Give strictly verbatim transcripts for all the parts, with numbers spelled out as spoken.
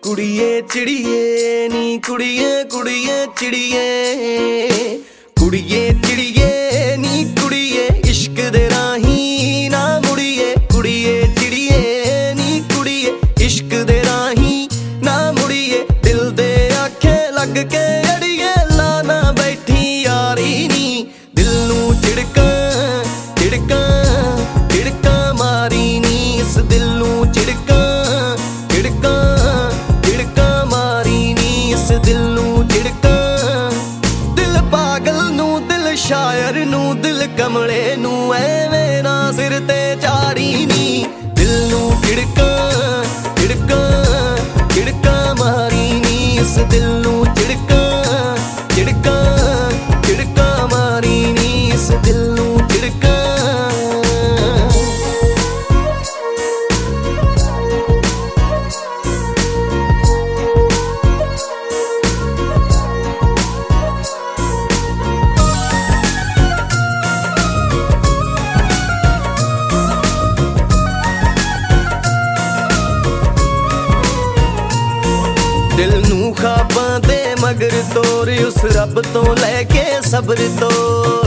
कुड़िए चिड़िए नी कुड़िए कुड़िए चिड़िए कुड़िए चिड़िए नी कुड़िए इश्क दे राही ना मुड़िए कुड़िए चिड़िए नी कुड़िए इश्क दे राही ना मुड़िए दिल दे आखे लग के अड़िए लाना बैठी यारी नी दिल नू चिड़का चिड़का चिड़का मारी नी इस दिल नू चिड़का चिड़का चिड़का मारी नी इस दिल नू चिड़का दिल पागल नू दिल शायर नू दिल कमले नू एवें ना सिर ते चाड़ी नी दिल नू चिड़का चिड़का चिड़का मारी नी इस दिल नू चिड़का चिड़का चिड़का मारी नी इस दिल नू चिड़का दिल नू ख्वाबां दे मगर तोर उस रब तो लैके सब्र तोर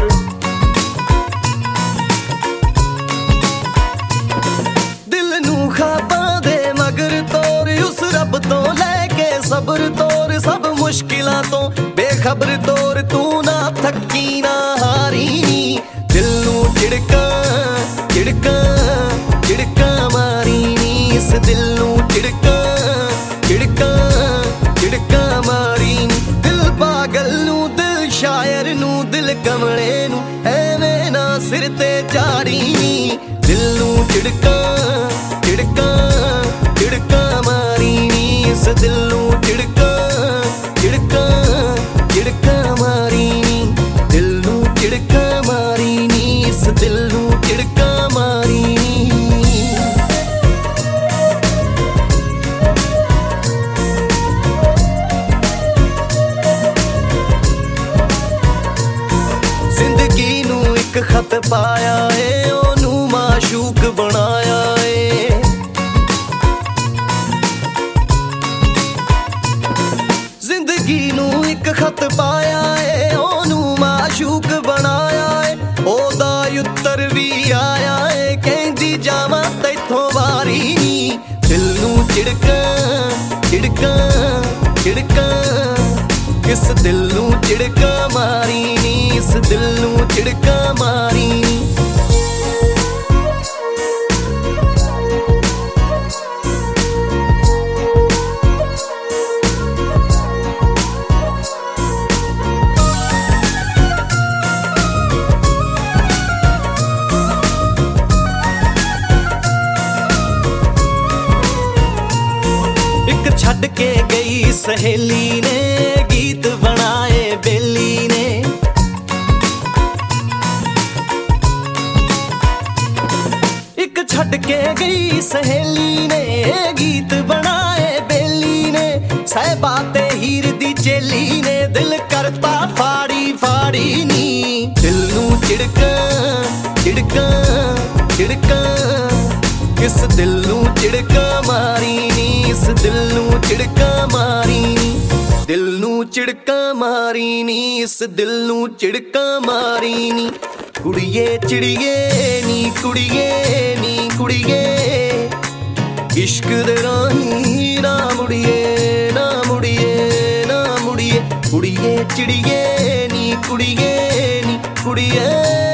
दिल नू ख्वाबां दे मगर तोर उस रब तो लैके सब्र तोर सब मुश्किलां तो बेखबर तोर तू ना थकी ना हारी दिल नू चिड़का चिड़का चिड़का मारी नी इस दिल नू चिड़का चिड़का चिड़का मारी दिल पागल नू दिल शायर नू दिल कमले नू एवें ना सिर ते चाड़ी दिल नू चिड़का चिड़का चिड़का मारी नी इस दिल नू चिड़का चिड़का चिड़का मारी नी दिल नू चिड़का मारी नी इस दिल नू चिड़का मारी जिंदगी नू एक खत पाया है ओनू माशूक बनाया है जिंदगी नू एक खत पाया है ओनू माशूक बनाया है ओदा उत्तर भी आया है कहंदी जावां तैथों वारी दिल नू चिड़का चिड़का चिड़का इस दिल नू चिड़का मारी नी इस दिल नू चिड़का मारी एक छड़ के गई सहेली ने गीत बनाए बेली ने एक छड़ के गई सहेली ने गीत बनाए बेली ने सहबाते हीर दी चेली ने दिल करता फाड़ी फाड़ी नी दिल नू चिड़का चिड़का चिड़का इस दिल नू चिड़का मारी नी इस दिल नू चिड़का मारी नी दिल नू चिड़का मारी नी इस दिल नू चिड़का मारी नी कुड़िए चिड़िए नी कुड़िए नी कुड़िए इश्क दे राही ना मुड़िए ना मुड़िए ना मुड़िए कुड़िए चिड़िए नी कुड़िए नी कुड़िए